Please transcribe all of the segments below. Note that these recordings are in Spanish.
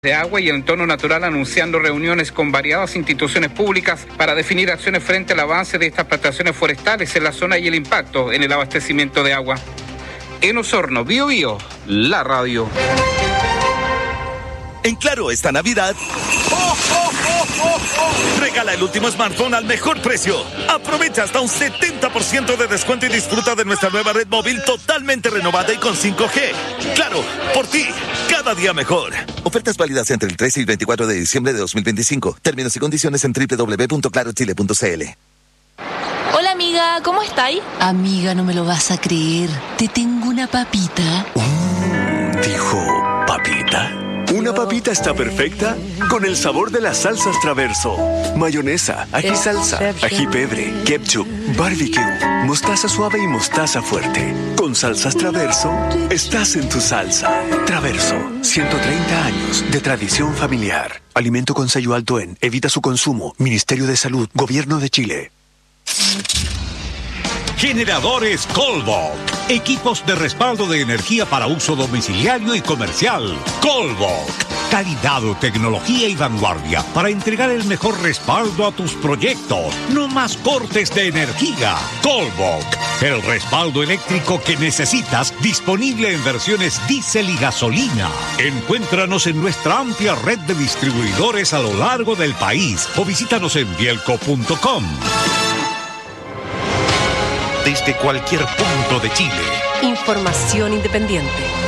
de agua y el entorno natural, anunciando reuniones con variadas instituciones públicas para definir acciones frente al avance de estas plantaciones forestales en la zona y el impacto en el abastecimiento de agua. En Osorno, Bío Bío, la radio. En Claro, esta Navidad, regala el último smartphone al mejor precio. Aprovecha hasta un 70% de descuento y disfruta de nuestra nueva red móvil totalmente renovada y con 5G. Claro, por ti, cada día mejor. Ofertas válidas entre el 13 y 24 de diciembre de 2025. Términos y condiciones en www.clarochile.cl. Hola amiga, ¿cómo estáis? Amiga, no me lo vas a creer. Te tengo una papita. ¿Dijo papita? Una papita está perfecta con el sabor de las salsas Traverso. Mayonesa, ají salsa, ají pebre, ketchup, barbecue, mostaza suave y mostaza fuerte. Con salsas Traverso, estás en tu salsa. Traverso, 130 años de tradición familiar. Alimento con sello alto en. Evita su consumo. Ministerio de Salud, Gobierno de Chile. Generadores Colbok. Equipos de respaldo de energía para uso domiciliario y comercial. Colbok. Calidad, tecnología y vanguardia para entregar el mejor respaldo a tus proyectos. No más cortes de energía. Colbok. El respaldo eléctrico que necesitas, disponible en versiones diésel y gasolina. Encuéntranos en nuestra amplia red de distribuidores a lo largo del país o visítanos en bielco.com. Desde cualquier punto de Chile. Información independiente.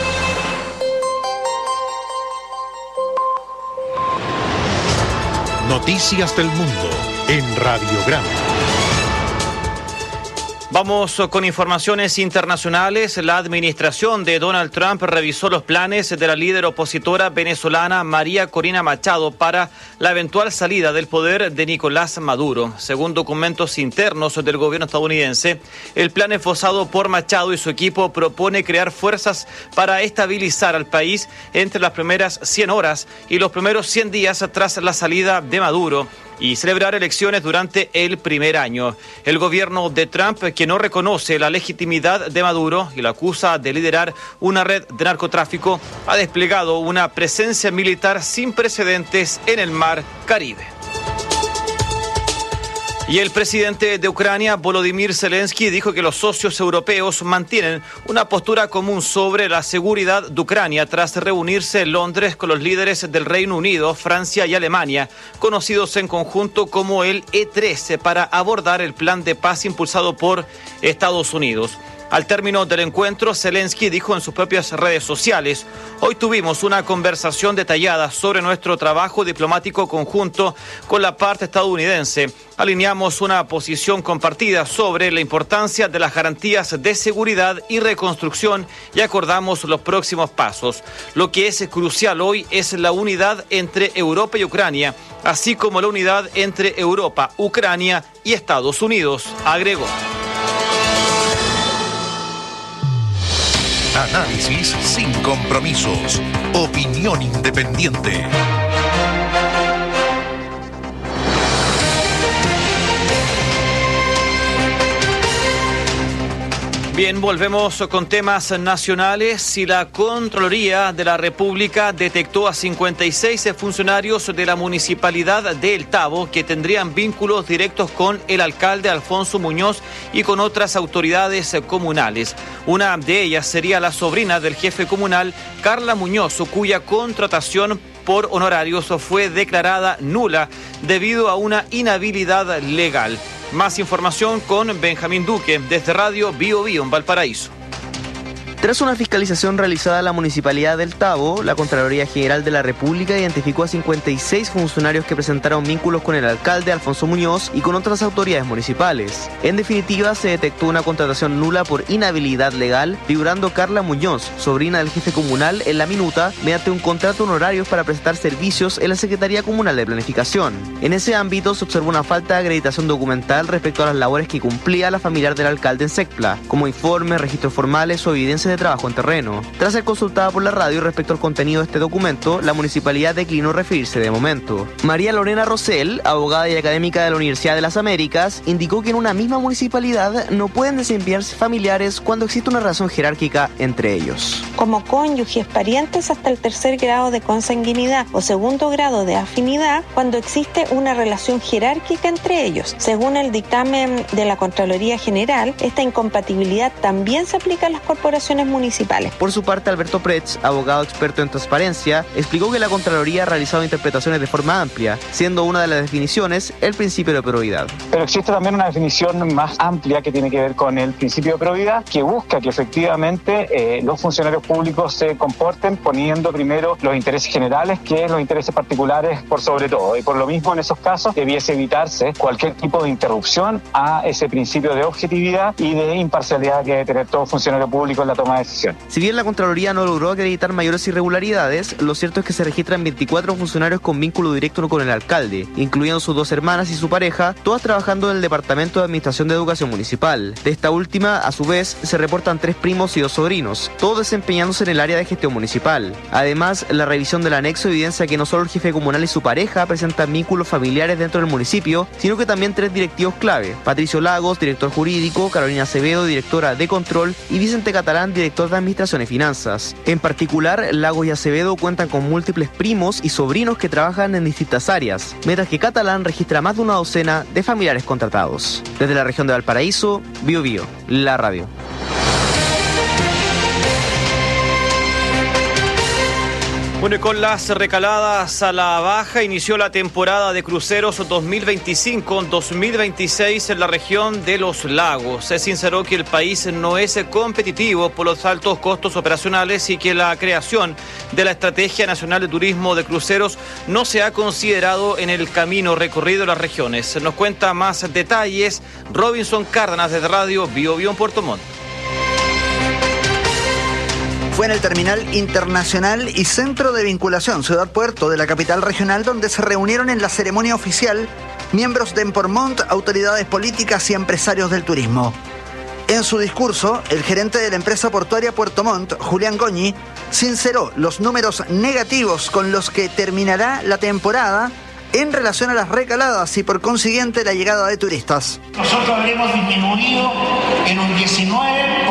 Noticias del mundo en Radiograma. Vamos con informaciones internacionales. La administración de Donald Trump revisó los planes de la líder opositora venezolana María Corina Machado para la eventual salida del poder de Nicolás Maduro. Según documentos internos del gobierno estadounidense, el plan esbozado por Machado y su equipo propone crear fuerzas para estabilizar al país entre las primeras 100 horas y los primeros 100 días tras la salida de Maduro y celebrar elecciones durante el primer año. El gobierno de Trump, que no reconoce la legitimidad de Maduro y lo acusa de liderar una red de narcotráfico, ha desplegado una presencia militar sin precedentes en el Mar Caribe. Y el presidente de Ucrania, Volodymyr Zelensky, dijo que los socios europeos mantienen una postura común sobre la seguridad de Ucrania tras reunirse en Londres con los líderes del Reino Unido, Francia y Alemania, conocidos en conjunto como el E3, para abordar el plan de paz impulsado por Estados Unidos. Al término del encuentro, Zelensky dijo en sus propias redes sociales: hoy tuvimos una conversación detallada sobre nuestro trabajo diplomático conjunto con la parte estadounidense. Alineamos una posición compartida sobre la importancia de las garantías de seguridad y reconstrucción y acordamos los próximos pasos. Lo que es crucial hoy es la unidad entre Europa y Ucrania, así como la unidad entre Europa, Ucrania y Estados Unidos, agregó. Análisis sin compromisos. Opinión independiente. Bien, volvemos con temas nacionales. Y la Contraloría de la República detectó a 56 funcionarios de la Municipalidad de El Tabo que tendrían vínculos directos con el alcalde Alfonso Muñoz y con otras autoridades comunales. Una de ellas sería la sobrina del jefe comunal, Carla Muñoz, cuya contratación por honorarios fue declarada nula debido a una inhabilidad legal. Más información con Benjamín Duque desde Radio Bío Bío en Valparaíso. Tras una fiscalización realizada en la Municipalidad del Tabo, la Contraloría General de la República identificó a 56 funcionarios que presentaron vínculos con el alcalde Alfonso Muñoz y con otras autoridades municipales. En definitiva, se detectó una contratación nula por inhabilidad legal, figurando Carla Muñoz, sobrina del jefe comunal, en la minuta, mediante un contrato honorarios para prestar servicios en la Secretaría Comunal de Planificación. En ese ámbito se observó una falta de acreditación documental respecto a las labores que cumplía la familiar del alcalde en Secpla, como informes, registros formales o evidencia de trabajo en terreno. Tras ser consultada por la radio respecto al contenido de este documento, la municipalidad declinó referirse de momento. María Lorena Rosell, abogada y académica de la Universidad de las Américas, indicó que en una misma municipalidad no pueden desenviarse familiares cuando existe una relación jerárquica entre ellos. Como cónyuges, parientes hasta el tercer grado de consanguinidad o segundo grado de afinidad, cuando existe una relación jerárquica entre ellos. Según el dictamen de la Contraloría General, esta incompatibilidad también se aplica a las corporaciones municipales. Por su parte, Alberto Pretz, abogado experto en transparencia, explicó que la Contraloría ha realizado interpretaciones de forma amplia, siendo una de las definiciones el principio de probidad. Pero existe también una definición más amplia que tiene que ver con el principio de probidad, que busca que efectivamente los funcionarios públicos se comporten poniendo primero los intereses generales que los intereses particulares por sobre todo. Y por lo mismo, en esos casos, debiese evitarse cualquier tipo de interrupción a ese principio de objetividad y de imparcialidad que debe tener todo funcionario público en la toma de decisiones. Si bien la Contraloría no logró acreditar mayores irregularidades, lo cierto es que se registran 24 funcionarios con vínculo directo con el alcalde, incluyendo sus 2 hermanas y su pareja, todas trabajando en el Departamento de Administración de Educación Municipal. De esta última, a su vez, se reportan 3 primos y 2 sobrinos, todos desempeñándose en el área de gestión municipal. Además, la revisión del anexo evidencia que no solo el jefe comunal y su pareja presentan vínculos familiares dentro del municipio, sino que también 3 directivos clave: Patricio Lagos, director jurídico; Carolina Acevedo, directora de control; y Vicente Catalán, director de administración y finanzas. En particular, Lagos y Acevedo cuentan con múltiples primos y sobrinos que trabajan en distintas áreas, mientras que Catalán registra más de una docena de familiares contratados. Desde la región de Valparaíso, Bio Bio, la radio. Bueno, y con las recaladas a la baja inició la temporada de cruceros 2025-2026 en la región de los lagos. Se sinceró que el país no es competitivo por los altos costos operacionales y que la creación de la Estrategia Nacional de Turismo de Cruceros no se ha considerado en el camino recorrido en las regiones. Nos cuenta más detalles Robinson Cárdenas desde Radio Bio Bio en Puerto Montt. Fue en el Terminal Internacional y Centro de Vinculación Ciudad Puerto de la capital regional donde se reunieron en la ceremonia oficial miembros de Empormont, autoridades políticas y empresarios del turismo. En su discurso, el gerente de la empresa portuaria Puerto Montt, Julián Goñi, sinceró los números negativos con los que terminará la temporada en relación a las recaladas y por consiguiente la llegada de turistas. Nosotros habremos disminuido en un 19%,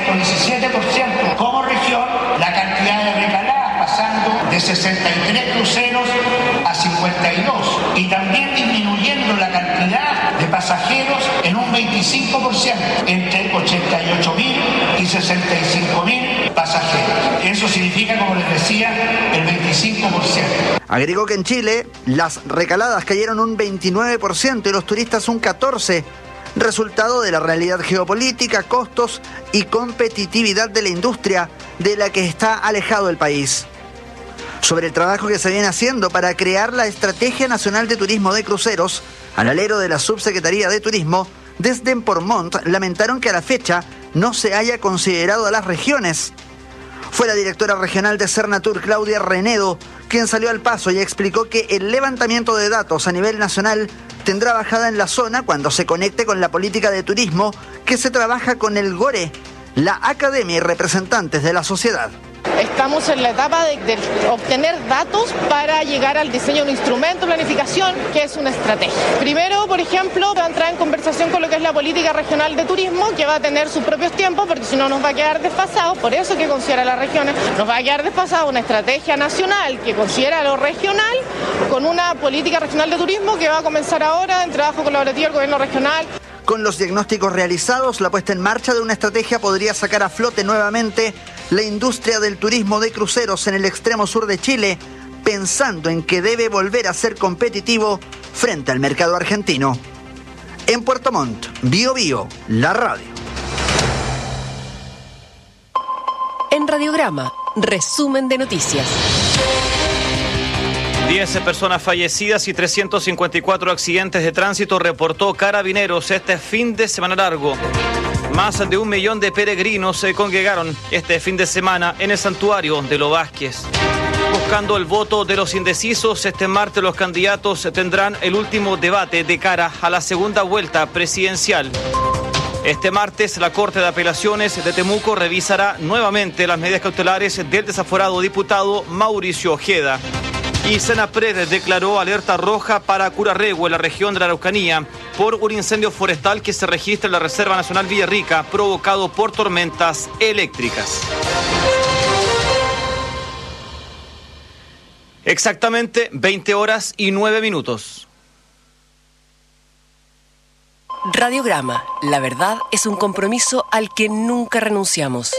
17% como región la cantidad de recaladas, pasando de 63 cruceros a 52, y también disminuyendo la cantidad de pasajeros en un 25%, entre 88.000 y 65.000 pasajeros. Eso significa, como les decía, el 25%. Agregó que en Chile las recaladas cayeron un 29% y los turistas un 14%, resultado de la realidad geopolítica, costos y competitividad de la industria de la que está alejado el país. Sobre el trabajo que se viene haciendo para crear la Estrategia Nacional de Turismo de Cruceros, al alero de la Subsecretaría de Turismo, desde Empormont lamentaron que a la fecha no se haya considerado a las regiones. Fue la directora regional de Cernatur, Claudia Renedo, quien salió al paso y explicó que el levantamiento de datos a nivel nacional tendrá bajada en la zona cuando se conecte con la política de turismo que se trabaja con el GORE, la academia y representantes de la sociedad. Estamos en la etapa de obtener datos para llegar al diseño de un instrumento de planificación que es una estrategia. Primero, por ejemplo, va a entrar en conversación con lo que es la política regional de turismo, que va a tener sus propios tiempos, porque si no nos va a quedar desfasados. Por eso que considera las regiones, nos va a quedar desfasada una estrategia nacional que considera lo regional con una política regional de turismo que va a comenzar ahora en trabajo colaborativo del gobierno regional. Con los diagnósticos realizados, la puesta en marcha de una estrategia podría sacar a flote nuevamente la industria del turismo de cruceros en el extremo sur de Chile, pensando en que debe volver a ser competitivo frente al mercado argentino. En Puerto Montt, Bio Bio, la radio. En Radiograma, resumen de noticias. 10 personas fallecidas y 354 accidentes de tránsito reportó Carabineros este fin de semana largo. Más de 1 millón de peregrinos se congregaron este fin de semana en el santuario de Lo Vázquez. Buscando el voto de los indecisos, este martes los candidatos tendrán el último debate de cara a la segunda vuelta presidencial. Este martes, la Corte de Apelaciones de Temuco revisará nuevamente las medidas cautelares del desaforado diputado Mauricio Ojeda. Y Senapred declaró alerta roja para Curarrehue, en la región de la Araucanía, por un incendio forestal que se registra en la Reserva Nacional Villarrica, provocado por tormentas eléctricas. Exactamente 20:09. Radiograma. La verdad es un compromiso al que nunca renunciamos.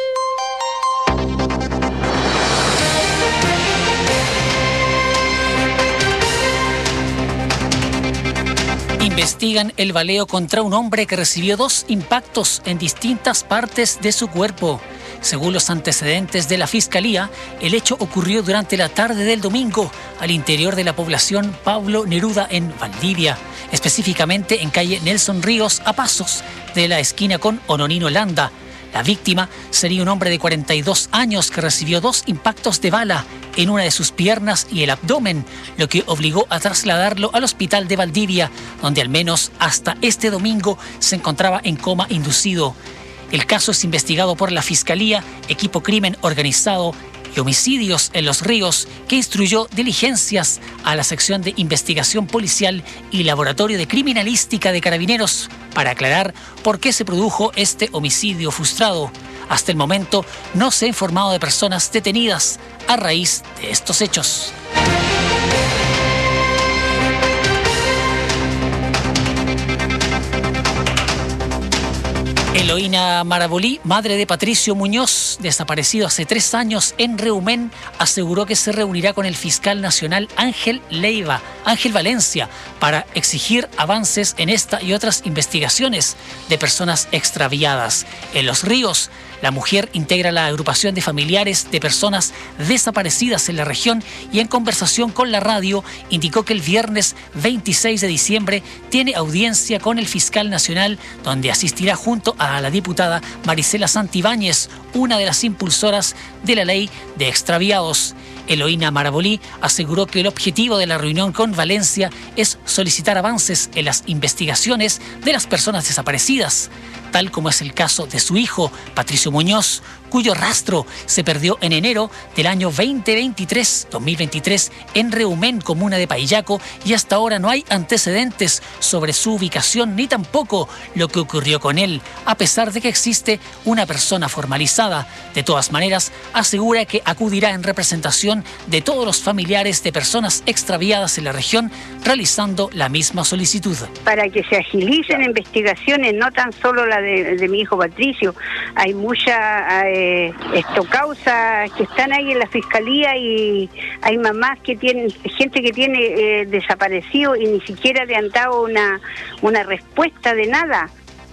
Investigan el baleo contra un hombre que recibió 2 impactos en distintas partes de su cuerpo. Según los antecedentes de la Fiscalía, el hecho ocurrió durante la tarde del domingo al interior de la población Pablo Neruda en Valdivia, específicamente en calle Nelson Ríos, a pasos de la esquina con Ononino Landa. La víctima sería un hombre de 42 años que recibió 2 impactos de bala en una de sus piernas y el abdomen, lo que obligó a trasladarlo al hospital de Valdivia, donde al menos hasta este domingo se encontraba en coma inducido. El caso es investigado por la Fiscalía, Equipo Crimen Organizado y Homicidios en los Ríos, que instruyó diligencias a la Sección de Investigación Policial y Laboratorio de Criminalística de Carabineros para aclarar por qué se produjo este homicidio frustrado. Hasta el momento no se ha informado de personas detenidas a raíz de estos hechos. Eloína Marabolí, madre de Patricio Muñoz, desaparecido hace 3 años en Reumén, aseguró que se reunirá con el fiscal nacional Ángel Valencia, para exigir avances en esta y otras investigaciones de personas extraviadas. En Los Ríos, la mujer integra la agrupación de familiares de personas desaparecidas en la región y en conversación con la radio indicó que el viernes 26 de diciembre tiene audiencia con el fiscal nacional, donde asistirá junto a la diputada Marisela Santibáñez, una de las impulsoras de la ley de extraviados. Eloína Marabolí aseguró que el objetivo de la reunión con Valencia es solicitar avances en las investigaciones de las personas desaparecidas, tal como es el caso de su hijo, Patricio Muñoz, cuyo rastro se perdió en enero del año 2023 en Reumén, comuna de Paillaco, y hasta ahora no hay antecedentes sobre su ubicación ni tampoco lo que ocurrió con él, a pesar de que existe una persona formalizada. De todas maneras, asegura que acudirá en representación de todos los familiares de personas extraviadas en la región, realizando la misma solicitud. Para que se agilicen investigaciones, no tan solo la de mi hijo Patricio, hay muchas causas que están ahí en la fiscalía y hay mamás que tienen, gente que tiene desaparecido y ni siquiera le han dado una respuesta de nada.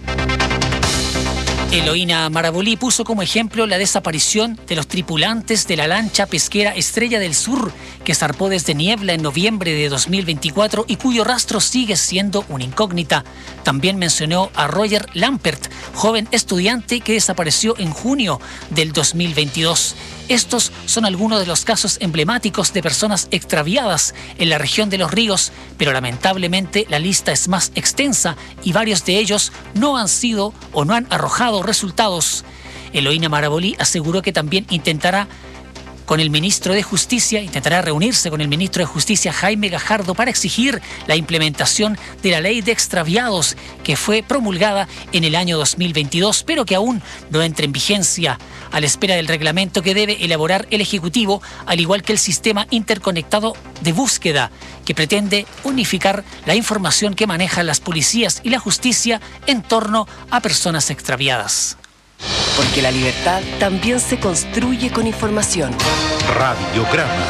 Eloína Marabolí puso como ejemplo la desaparición de los tripulantes de la lancha pesquera Estrella del Sur, que zarpó desde Niebla en noviembre de 2024 y cuyo rastro sigue siendo una incógnita. También mencionó a Roger Lampert, joven estudiante que desapareció en junio del 2022. Estos son algunos de los casos emblemáticos de personas extraviadas en la región de Los Ríos, pero lamentablemente la lista es más extensa y varios de ellos no han sido o no han arrojado resultados. Eloína Marabolí aseguró que también intentará reunirse con el ministro de Justicia Jaime Gajardo para exigir la implementación de la ley de extraviados que fue promulgada en el año 2022, pero que aún no entra en vigencia, a la espera del reglamento que debe elaborar el Ejecutivo, al igual que el sistema interconectado de búsqueda, que pretende unificar la información que manejan las policías y la justicia en torno a personas extraviadas. Porque la libertad también se construye con información. Radiograma.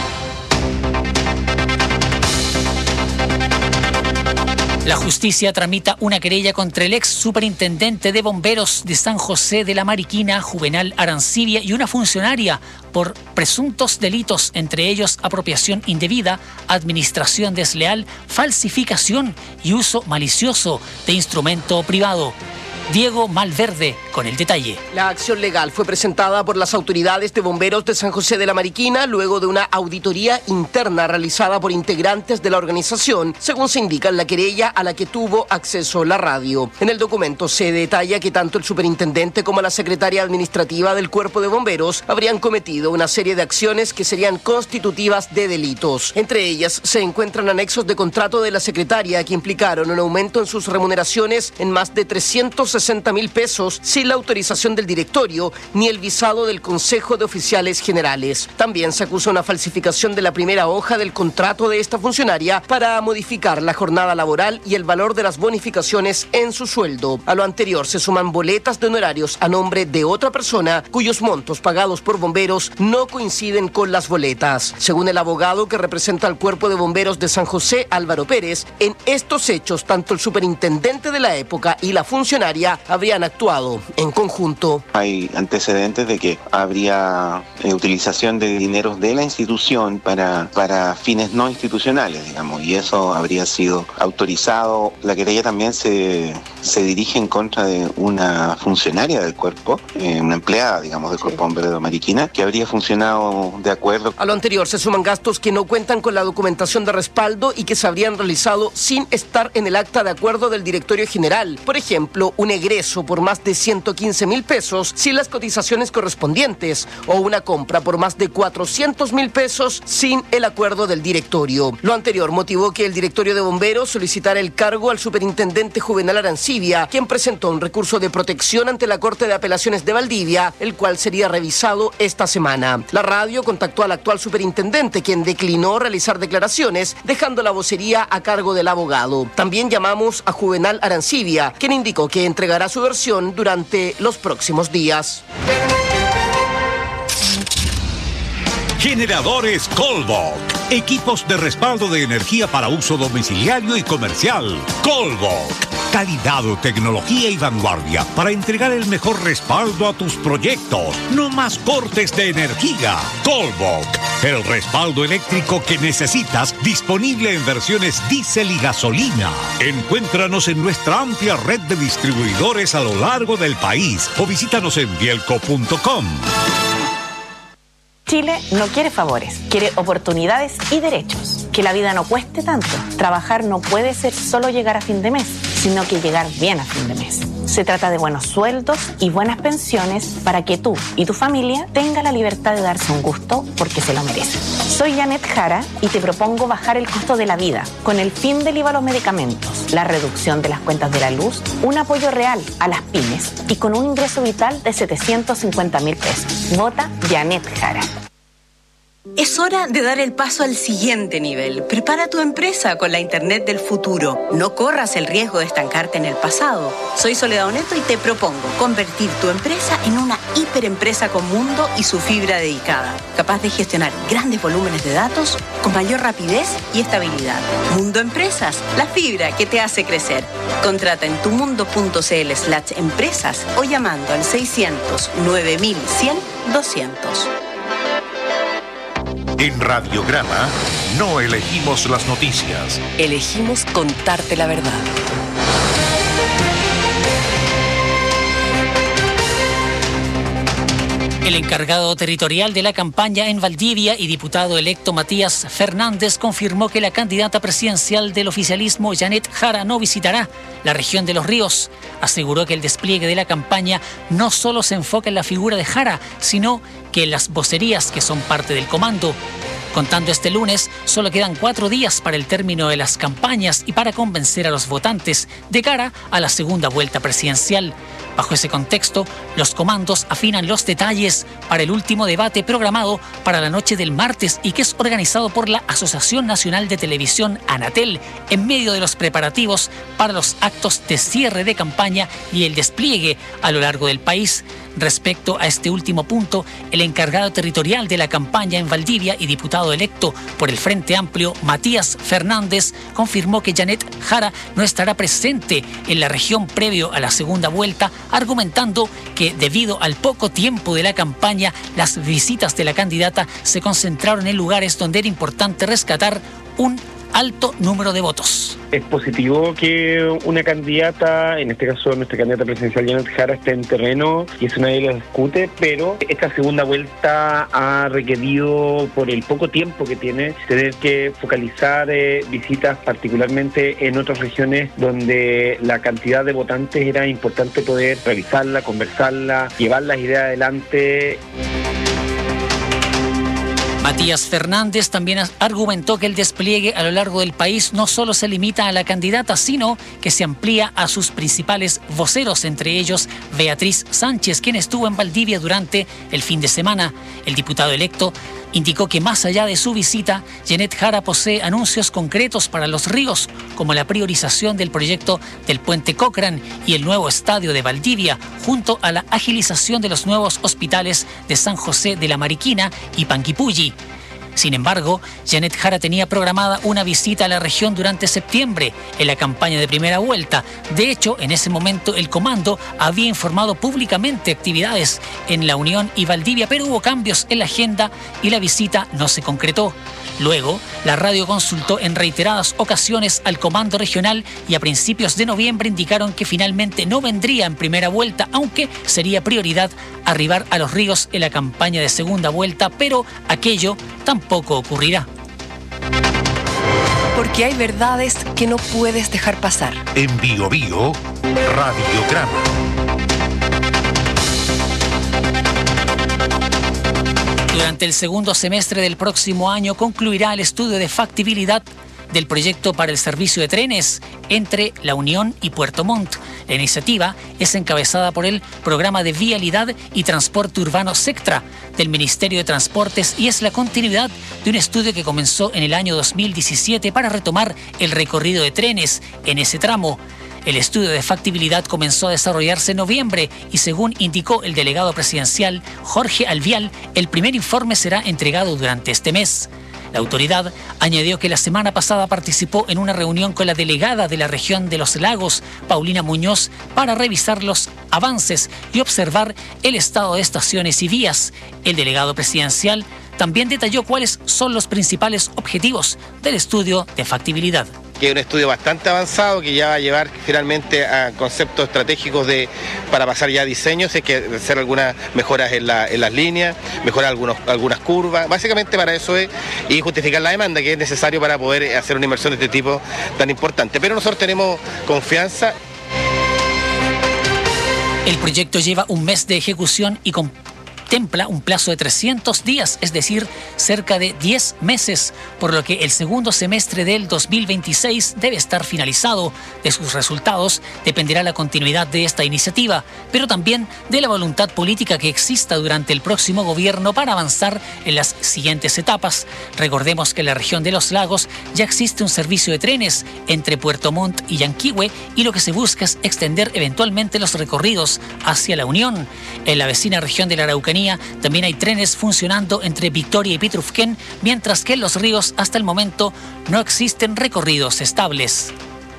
La justicia tramita una querella contra el ex superintendente de bomberos de San José de la Mariquina, Juvenal Arancibia, y una funcionaria por presuntos delitos, entre ellos apropiación indebida, administración desleal, falsificación y uso malicioso de instrumento privado. Diego Malverde con el detalle. La acción legal fue presentada por las autoridades de bomberos de San José de la Mariquina luego de una auditoría interna realizada por integrantes de la organización, según se indica en la querella a la que tuvo acceso la radio. En el documento se detalla que tanto el superintendente como la secretaria administrativa del Cuerpo de Bomberos habrían cometido una serie de acciones que serían constitutivas de delitos. Entre ellas se encuentran anexos de contrato de la secretaria que implicaron un aumento en sus remuneraciones en más de 360.000 pesos sin la autorización del directorio ni el visado del Consejo de Oficiales Generales. También se acusa una falsificación de la primera hoja del contrato de esta funcionaria para modificar la jornada laboral y el valor de las bonificaciones en su sueldo. A lo anterior se suman boletas de honorarios a nombre de otra persona cuyos montos pagados por bomberos no coinciden con las boletas. Según el abogado que representa al Cuerpo de Bomberos de San José, Álvaro Pérez, en estos hechos tanto el superintendente de la época y la funcionaria habrían actuado en conjunto. Hay antecedentes de que habría utilización de dineros de la institución para fines no institucionales, digamos, y eso habría sido autorizado. La querella también se dirige en contra de una funcionaria del cuerpo, una empleada, digamos, del Cuerpo Bombero de Mariquina, que habría funcionado de acuerdo. A lo anterior se suman gastos que no cuentan con la documentación de respaldo y que se habrían realizado sin estar en el acta de acuerdo del directorio general. Por ejemplo, un egreso por más de 115.000 pesos sin las cotizaciones correspondientes o una compra por más de 400.000 pesos sin el acuerdo del directorio. Lo anterior motivó que el directorio de bomberos solicitara el cargo al superintendente Juvenal Arancibia, quien presentó un recurso de protección ante la Corte de Apelaciones de Valdivia, el cual sería revisado esta semana. La radio contactó al actual superintendente, quien declinó realizar declaraciones, dejando la vocería a cargo del abogado. También llamamos a Juvenal Arancibia, quien indicó que entregará su versión durante los próximos días. Generadores Colbok. Equipos de respaldo de energía para uso domiciliario y comercial. Colbok. Calidad, tecnología y vanguardia para entregar el mejor respaldo a tus proyectos. No más cortes de energía. Colbok. El respaldo eléctrico que necesitas, disponible en versiones diésel y gasolina. Encuéntranos en nuestra amplia red de distribuidores a lo largo del país o visítanos en bielco.com. Chile no quiere favores, quiere oportunidades y derechos. Que la vida no cueste tanto. Trabajar no puede ser solo llegar a fin de mes, sino que llegar bien a fin de mes. Se trata de buenos sueldos y buenas pensiones para que tú y tu familia tengan la libertad de darse un gusto porque se lo merecen. Soy Janet Jara y te propongo bajar el costo de la vida con el fin del IVA a los medicamentos, la reducción de las cuentas de la luz, un apoyo real a las pymes y con un ingreso vital de 750.000 pesos. Vota Janet Jara. Es hora de dar el paso al siguiente nivel. Prepara tu empresa con la Internet del futuro. No corras el riesgo de estancarte en el pasado. Soy Soledad Oneto y te propongo convertir tu empresa en una hiperempresa con mundo y su fibra dedicada, capaz de gestionar grandes volúmenes de datos con mayor rapidez y estabilidad. Mundo Empresas, la fibra que te hace crecer. Contrata en tumundo.cl/empresas o llamando al 600 9100 200. En Radiograma no elegimos las noticias. Elegimos contarte la verdad. El encargado territorial de la campaña en Valdivia y diputado electo Matías Fernández confirmó que la candidata presidencial del oficialismo, Janet Jara, no visitará la región de Los Ríos. Aseguró que el despliegue de la campaña no solo se enfoca en la figura de Jara, sino que en las vocerías que son parte del comando. Contando este lunes, solo quedan 4 días para el término de las campañas y para convencer a los votantes de cara a la segunda vuelta presidencial. Bajo ese contexto, los comandos afinan los detalles para el último debate programado para la noche del martes y que es organizado por la Asociación Nacional de Televisión, Anatel, en medio de los preparativos para los actos de cierre de campaña y el despliegue a lo largo del país. Respecto a este último punto, el encargado territorial de la campaña en Valdivia y diputado electo por el Frente Amplio, Matías Fernández, confirmó que Janet Jara no estará presente en la región previo a la segunda vuelta, argumentando que debido al poco tiempo de la campaña, las visitas de la candidata se concentraron en lugares donde era importante rescatar un alto número de votos. Es positivo que una candidata, en este caso nuestra candidata presidencial Janet Jara, esté en terreno y eso nadie lo discute, pero esta segunda vuelta ha requerido, por el poco tiempo que tiene, tener que focalizar visitas particularmente en otras regiones donde la cantidad de votantes era importante poder revisarla, conversarla, llevar las ideas adelante. Matías Fernández también argumentó que el despliegue a lo largo del país no solo se limita a la candidata, sino que se amplía a sus principales voceros, entre ellos Beatriz Sánchez, quien estuvo en Valdivia durante el fin de semana. El diputado electo indicó que más allá de su visita, Janet Jara posee anuncios concretos para los ríos, como la priorización del proyecto del puente Cochrane y el nuevo estadio de Valdivia, junto a la agilización de los nuevos hospitales de San José de la Mariquina y Panguipulli. Sin embargo, Janet Jara tenía programada una visita a la región durante septiembre, en la campaña de primera vuelta. De hecho, en ese momento el comando había informado públicamente actividades en La Unión y Valdivia, pero hubo cambios en la agenda y la visita no se concretó. Luego, la radio consultó en reiteradas ocasiones al comando regional y a principios de noviembre indicaron que finalmente no vendría en primera vuelta, aunque sería prioridad arribar a los ríos en la campaña de segunda vuelta, pero aquello tampoco ocurrirá. Porque hay verdades que no puedes dejar pasar. En Bio Bio, Radiograma. Durante el segundo semestre del próximo año concluirá el estudio de factibilidad del proyecto para el servicio de trenes entre La Unión y Puerto Montt. La iniciativa es encabezada por el Programa de Vialidad y Transporte Urbano SECTRA del Ministerio de Transportes y es la continuidad de un estudio que comenzó en el año 2017 para retomar el recorrido de trenes en ese tramo. El estudio de factibilidad comenzó a desarrollarse en noviembre y según indicó el delegado presidencial Jorge Alvial, el primer informe será entregado durante este mes. La autoridad añadió que la semana pasada participó en una reunión con la delegada de la región de Los Lagos, Paulina Muñoz, para revisar los avances y observar el estado de estaciones y vías. El delegado presidencial también detalló cuáles son los principales objetivos del estudio de factibilidad. Que es un estudio bastante avanzado que ya va a llevar finalmente a conceptos estratégicos para pasar ya a diseños, hay que hacer algunas mejoras en las líneas, mejorar algunas curvas, básicamente para eso es, y justificar la demanda que es necesario para poder hacer una inversión de este tipo tan importante. Pero nosotros tenemos confianza. El proyecto lleva un mes de ejecución y contempla un plazo de 300 días, es decir, cerca de 10 meses, por lo que el segundo semestre del 2026 debe estar finalizado. De sus resultados dependerá la continuidad de esta iniciativa, pero también de la voluntad política que exista durante el próximo gobierno para avanzar en las siguientes etapas. Recordemos que en la región de Los Lagos ya existe un servicio de trenes entre Puerto Montt y Yanquihue y lo que se busca es extender eventualmente los recorridos hacia La Unión. En la vecina región de la Araucanía también hay trenes funcionando entre Victoria y Pitrufquén, mientras que en Los Ríos hasta el momento no existen recorridos estables.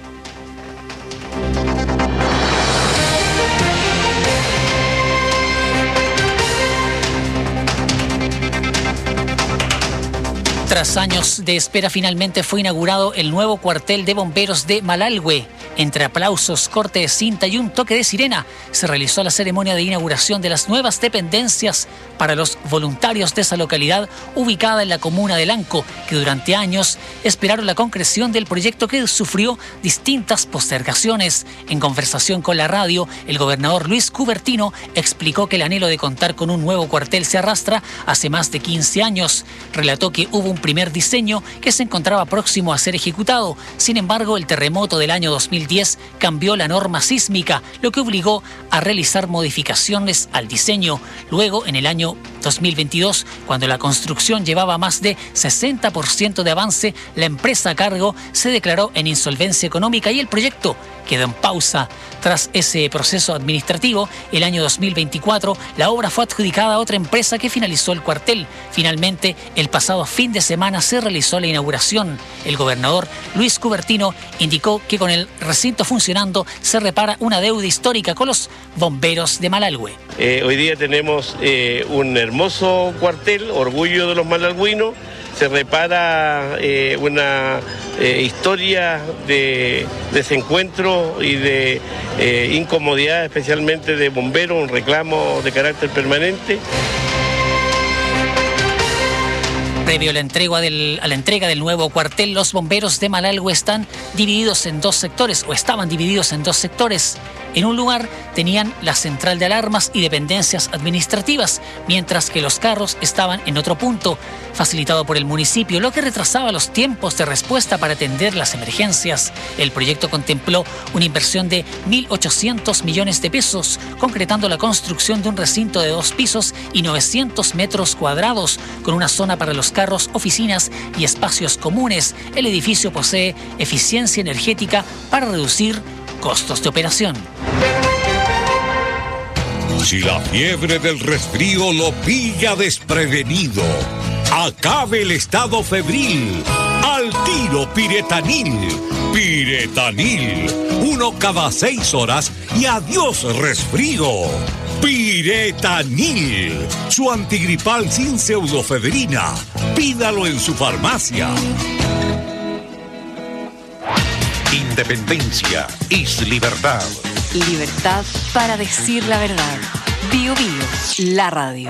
Tras años de espera, finalmente fue inaugurado el nuevo cuartel de bomberos de Malalhue. Entre aplausos, corte de cinta y un toque de sirena, se realizó la ceremonia de inauguración de las nuevas dependencias para los voluntarios de esa localidad ubicada en la comuna de Lanco, que durante años esperaron la concreción del proyecto que sufrió distintas postergaciones. En conversación con la radio, el gobernador Luis Cubertino explicó que el anhelo de contar con un nuevo cuartel se arrastra hace más de 15 años. Relató que hubo un primer diseño que se encontraba próximo a ser ejecutado. Sin embargo, el terremoto del año 2010 cambió la norma sísmica, lo que obligó a realizar modificaciones al diseño. Luego, en el año 2022, cuando la construcción llevaba más de 60% de avance, la empresa a cargo se declaró en insolvencia económica y el proyecto quedó en pausa. Tras ese proceso administrativo, el año 2024, la obra fue adjudicada a otra empresa que finalizó el cuartel. Finalmente, el pasado fin de semana se realizó la inauguración. El gobernador Luis Cubertino indicó que con el recinto funcionando se repara una deuda histórica con los bomberos de Malalhue. Hoy día tenemos un hermoso cuartel, orgullo de los malalhuinos. se repara una historia de desencuentro y de incomodidad, especialmente de bomberos, un reclamo de carácter permanente. Previo a la entrega del nuevo cuartel, los bomberos de Malalgüe estaban divididos en dos sectores. En un lugar tenían la central de alarmas y dependencias administrativas, mientras que los carros estaban en otro punto, facilitado por el municipio, lo que retrasaba los tiempos de respuesta para atender las emergencias. El proyecto contempló una inversión de 1.800 millones de pesos, concretando la construcción de un recinto de 2 pisos y 900 metros cuadrados, con una zona para los carros, oficinas y espacios comunes. El edificio posee eficiencia energética para reducir costos de operación. Si la fiebre del resfrío lo pilla desprevenido, acabe el estado febril. Al tiro Piretanil. Piretanil. 1 cada 6 horas y adiós resfrío. Piretanil. Su antigripal sin pseudofedrina. Pídalo en su farmacia. Independencia es libertad. Libertad para decir la verdad. Bio Bio, la radio.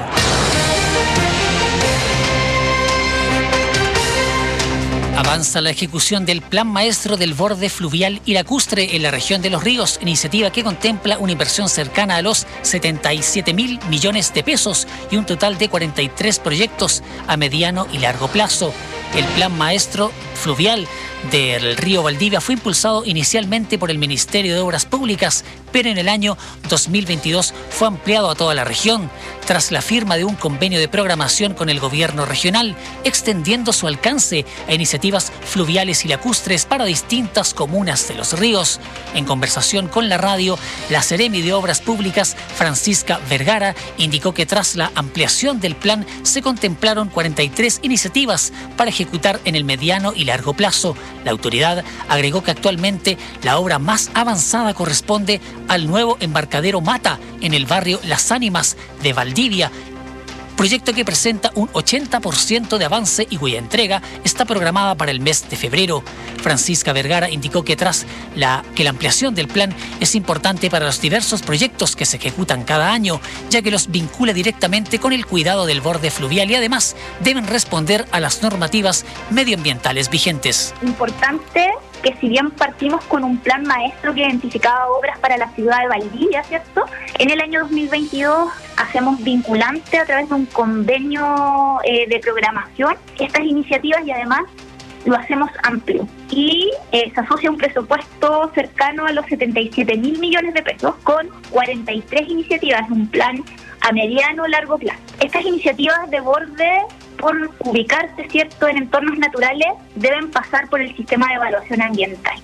Avanza la ejecución del Plan Maestro del Borde Fluvial y Lacustre en la región de Los Ríos, iniciativa que contempla una inversión cercana a los 77.000 millones de pesos y un total de 43 proyectos a mediano y largo plazo. El Plan Maestro Fluvial del río Valdivia fue impulsado inicialmente por el Ministerio de Obras Públicas, pero en el año 2022 fue ampliado a toda la región, tras la firma de un convenio de programación con el gobierno regional, extendiendo su alcance a iniciativas fluviales y lacustres para distintas comunas de Los Ríos. En conversación con la radio, la Seremi de Obras Públicas, Francisca Vergara, indicó que tras la ampliación del plan se contemplaron 43 iniciativas para ejecutar en el mediano y largo plazo. La autoridad agregó que actualmente la obra más avanzada corresponde al nuevo embarcadero Mata en el barrio Las Ánimas de Valdivia, proyecto que presenta un 80% de avance y cuya entrega está programada para el mes de febrero. Francisca Vergara indicó que la ampliación del plan es importante para los diversos proyectos que se ejecutan cada año, ya que los vincula directamente con el cuidado del borde fluvial y además deben responder a las normativas medioambientales vigentes. Importante que si bien partimos con un plan maestro que identificaba obras para la ciudad de Valdivia, ¿cierto? En el año 2022 hacemos vinculante a través de un convenio de programación estas iniciativas y además lo hacemos amplio. Y se asocia un presupuesto cercano a los 77.000 millones de pesos con 43 iniciativas, un plan a mediano o largo plazo. Estas iniciativas de borde, por ubicarse, ¿cierto?, en entornos naturales, deben pasar por el sistema de evaluación ambiental.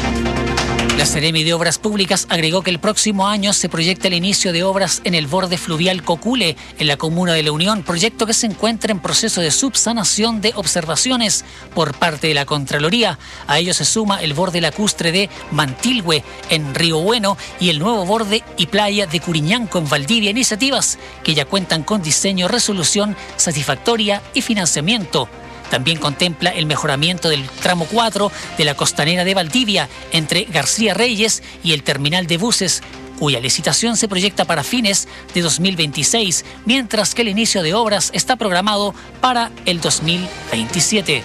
La Seremi de Obras Públicas agregó que el próximo año se proyecta el inicio de obras en el borde fluvial Cocule, en la comuna de La Unión, proyecto que se encuentra en proceso de subsanación de observaciones por parte de la Contraloría. A ello se suma el borde lacustre de Mantilhue, en Río Bueno, y el nuevo borde y playa de Curiñanco, en Valdivia, iniciativas que ya cuentan con diseño, resolución satisfactoria y financiamiento. También contempla el mejoramiento del tramo 4 de la costanera de Valdivia entre García Reyes y el terminal de buses, cuya licitación se proyecta para fines de 2026, mientras que el inicio de obras está programado para el 2027.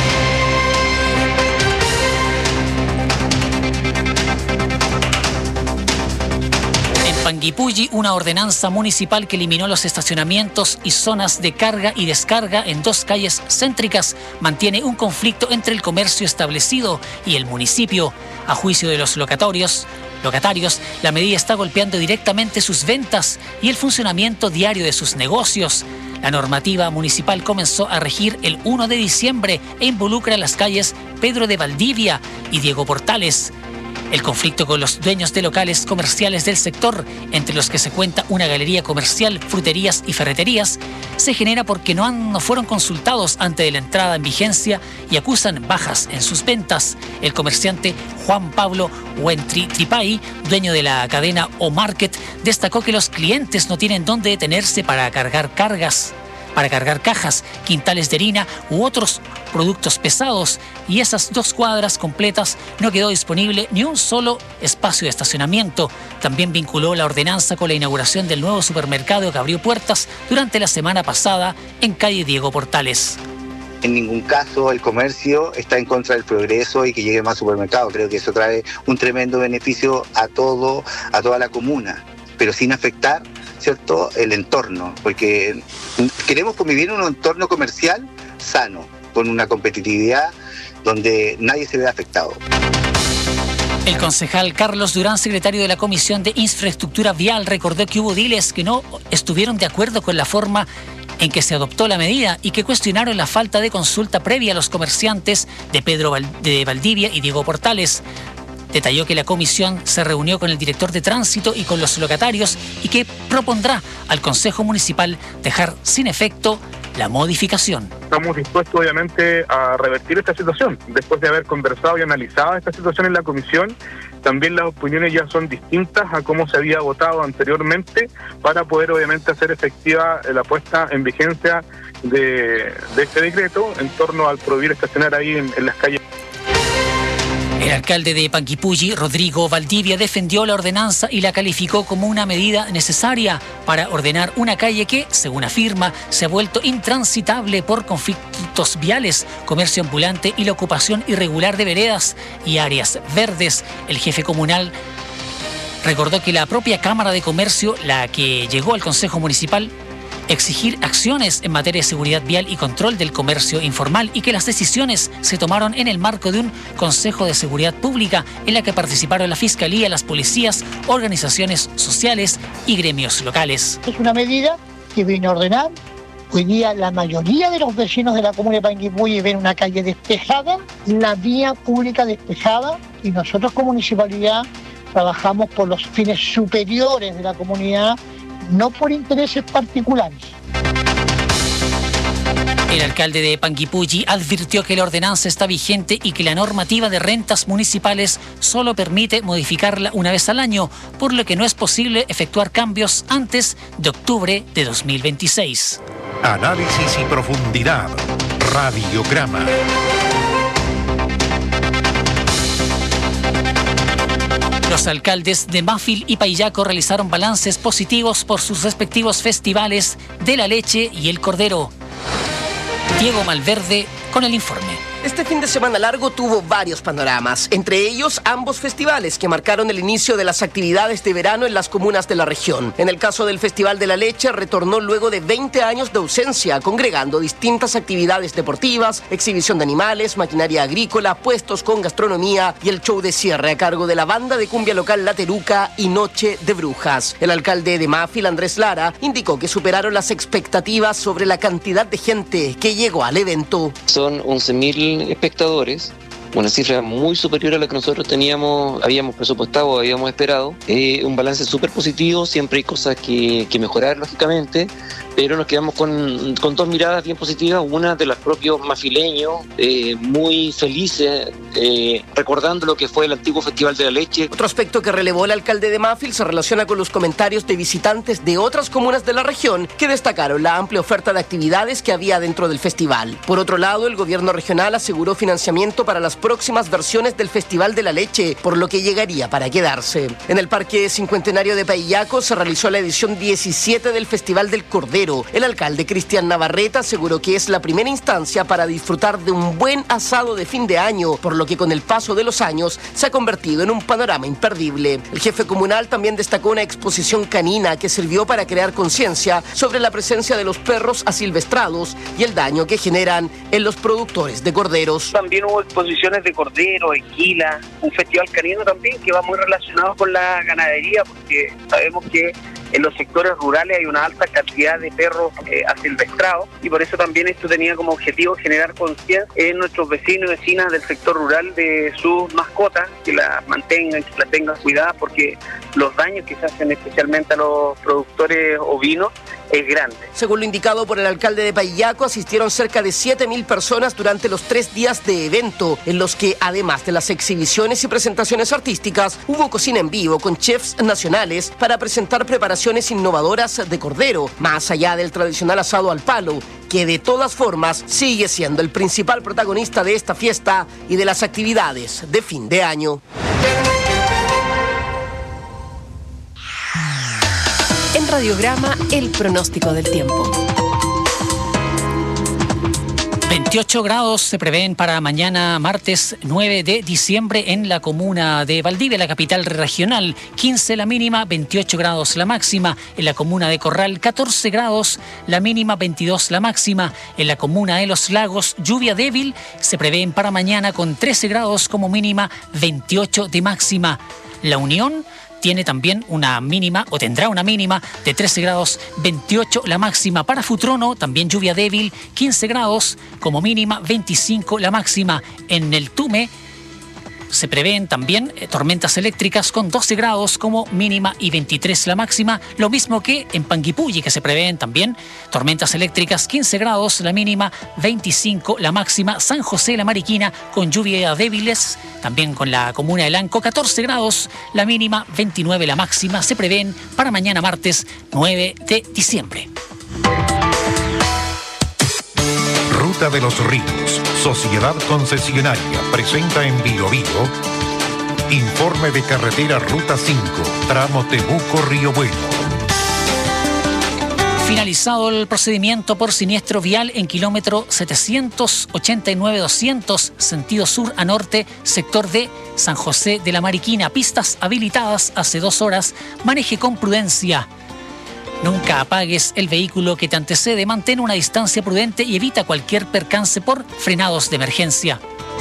Panguipulli, una ordenanza municipal que eliminó los estacionamientos y zonas de carga y descarga en 2 calles céntricas, mantiene un conflicto entre el comercio establecido y el municipio. A juicio de los locatarios, la medida está golpeando directamente sus ventas y el funcionamiento diario de sus negocios. La normativa municipal comenzó a regir el 1 de diciembre e involucra las calles Pedro de Valdivia y Diego Portales. El conflicto con los dueños de locales comerciales del sector, entre los que se cuenta una galería comercial, fruterías y ferreterías, se genera porque no fueron consultados antes de la entrada en vigencia y acusan bajas en sus ventas. El comerciante Juan Pablo Huentripay, dueño de la cadena O Market, destacó que los clientes no tienen dónde detenerse para cargar cargas. para cargar cajas, quintales de harina u otros productos pesados, y esas 2 cuadras completas no quedó disponible ni un solo espacio de estacionamiento. También vinculó la ordenanza con la inauguración del nuevo supermercado que abrió puertas durante la semana pasada en calle Diego Portales. En ningún caso el comercio está en contra del progreso y que llegue más supermercados. Creo que eso trae un tremendo beneficio a toda la comuna, pero sin afectar, ¿cierto?, el entorno, porque queremos convivir en un entorno comercial sano, con una competitividad donde nadie se vea afectado. El concejal Carlos Durán, secretario de la Comisión de Infraestructura Vial, recordó que hubo diles que no estuvieron de acuerdo con la forma en que se adoptó la medida y que cuestionaron la falta de consulta previa a los comerciantes de Valdivia y Diego Portales. Detalló que la comisión se reunió con el director de tránsito y con los locatarios y que propondrá al Consejo Municipal dejar sin efecto la modificación. Estamos dispuestos obviamente a revertir esta situación. Después de haber conversado y analizado esta situación en la comisión, también las opiniones ya son distintas a cómo se había votado anteriormente para poder obviamente hacer efectiva la puesta en vigencia de este decreto en torno al prohibir estacionar ahí en las calles. El alcalde de Panguipulli, Rodrigo Valdivia, defendió la ordenanza y la calificó como una medida necesaria para ordenar una calle que, según afirma, se ha vuelto intransitable por conflictos viales, comercio ambulante y la ocupación irregular de veredas y áreas verdes. El jefe comunal recordó que la propia Cámara de Comercio, la que llegó al Consejo Municipal, exigir acciones en materia de seguridad vial y control del comercio informal y que las decisiones se tomaron en el marco de un Consejo de Seguridad Pública en la que participaron la Fiscalía, las policías, organizaciones sociales y gremios locales. Es una medida que viene a ordenar. Hoy día la mayoría de los vecinos de la comuna de Panguipulli ven una calle despejada, la vía pública despejada, y nosotros como municipalidad trabajamos por los fines superiores de la comunidad, no por intereses particulares. El alcalde de Panguipulli advirtió que la ordenanza está vigente y que la normativa de rentas municipales solo permite modificarla una vez al año, por lo que no es posible efectuar cambios antes de octubre de 2026. Análisis y profundidad. Radiograma. Los alcaldes de Mafil y Payaco realizaron balances positivos por sus respectivos festivales de la leche y el cordero. Diego Malverde con el informe. Este fin de semana largo tuvo varios panoramas, entre ellos ambos festivales que marcaron el inicio de las actividades de verano en las comunas de la región. En el caso del Festival de la Leche, retornó luego de 20 años de ausencia, congregando distintas actividades deportivas, exhibición de animales, maquinaria agrícola, puestos con gastronomía y el show de cierre a cargo de la banda de cumbia local La Teruca y Noche de Brujas. El alcalde de Mafil, Andrés Lara, indicó que superaron las expectativas sobre la cantidad de gente que llegó al evento. Son 11.000 espectadores, una cifra muy superior a la que nosotros habíamos presupuestado, habíamos esperado. Un balance súper positivo, siempre hay cosas que mejorar, lógicamente, pero nos quedamos con 2 miradas bien positivas, una de los propios mafileños, muy felices, recordando lo que fue el antiguo Festival de la Leche. Otro aspecto que relevó el alcalde de Mafil se relaciona con los comentarios de visitantes de otras comunas de la región que destacaron la amplia oferta de actividades que había dentro del festival. Por otro lado, el gobierno regional aseguró financiamiento para las próximas versiones del Festival de la Leche, por lo que llegaría para quedarse. En el Parque Cincuentenario de Payaco se realizó la edición 17 del Festival del Cordero. El alcalde Cristian Navarrete aseguró que es la primera instancia para disfrutar de un buen asado de fin de año, por lo que con el paso de los años se ha convertido en un panorama imperdible. El jefe comunal también destacó una exposición canina que sirvió para crear conciencia sobre la presencia de los perros asilvestrados y el daño que generan en los productores de corderos. También hubo exposiciones de cordero, equila, un festival canino también que va muy relacionado con la ganadería, porque sabemos que en los sectores rurales hay una alta cantidad de perros asilvestrados y por eso también esto tenía como objetivo generar conciencia en nuestros vecinos y vecinas del sector rural de sus mascotas, que las mantengan, que las tengan cuidadas, porque los daños que se hacen especialmente a los productores ovinos es grande. Según lo indicado por el alcalde de Payaco, asistieron cerca de 7.000 personas durante los 3 días de evento, en los que, además de las exhibiciones y presentaciones artísticas, hubo cocina en vivo con chefs nacionales para presentar preparaciones innovadoras de cordero, más allá del tradicional asado al palo, que de todas formas sigue siendo el principal protagonista de esta fiesta y de las actividades de fin de año. En Radiograma, el pronóstico del tiempo. 28 grados se prevén para mañana martes 9 de diciembre en la comuna de Valdivia, la capital regional. 15 la mínima, 28 grados la máxima. En la comuna de Corral, 14 grados la mínima, 22 la máxima. En la comuna de Los Lagos, lluvia débil se prevén para mañana con 13 grados como mínima, 28 de máxima. La Unión tiene también una mínima, o tendrá una mínima, de 13 grados, 28 la máxima. Para Futrono, también lluvia débil, 15 grados como mínima, 25 la máxima. En el Tume se prevén también tormentas eléctricas con 12 grados como mínima y 23 la máxima. Lo mismo que en Panguipulli, que se prevén también tormentas eléctricas, 15 grados la mínima, 25 la máxima. San José la Mariquina con lluvia débiles, también con la comuna de Lanco, 14 grados la mínima, 29 la máxima. Se prevén para mañana martes 9 de diciembre. Ruta de los Ríos, Sociedad Concesionaria, presenta en Bio Bio informe de carretera Ruta 5, tramo Temuco-Río Bueno. Finalizado el procedimiento por siniestro vial en kilómetro 789-200, sentido sur a norte, sector de San José de la Mariquina. Pistas habilitadas hace 2 horas. Maneje con prudencia. Nunca apagues el vehículo que te antecede. Mantén una distancia prudente y evita cualquier percance por frenados de emergencia.